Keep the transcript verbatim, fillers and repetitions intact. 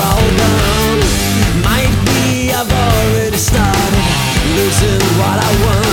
all done. Might be I've already started losing what I want.